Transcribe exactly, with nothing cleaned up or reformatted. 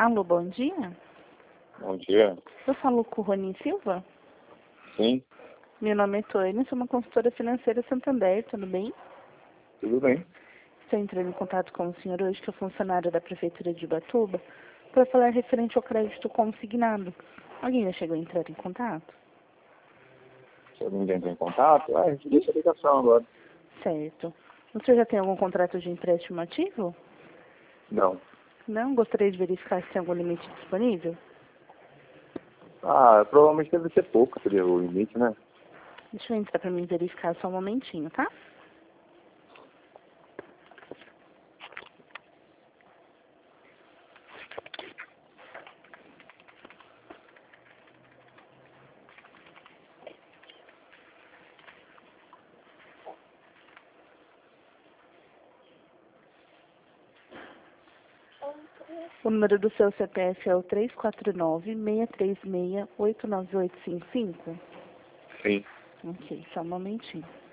Alô, bom dia. Bom dia. Eu falo com o Rony Silva? Sim, Meu nome é Tônia, sou uma consultora financeira Santander, tudo bem? tudo bem. Estou entrando em contato com o senhor hoje, que é funcionário da Prefeitura de Ubatuba, para falar referente ao crédito consignado. Alguém já chegou a entrar em contato? Se alguém entra em contato, ah, a gente deixa a ligação agora. Certo. O senhor já tem algum contrato de empréstimo ativo? Não. Não? Gostaria de verificar se tem algum limite disponível? Ah, provavelmente deve ser pouco, seria o limite, né? Deixa eu entrar para mim verificar só um momentinho, tá? O número do seu C P F é o três quatro nove, seis três seis, oito nove oito cinco cinco? Sim. Ok, só um momentinho.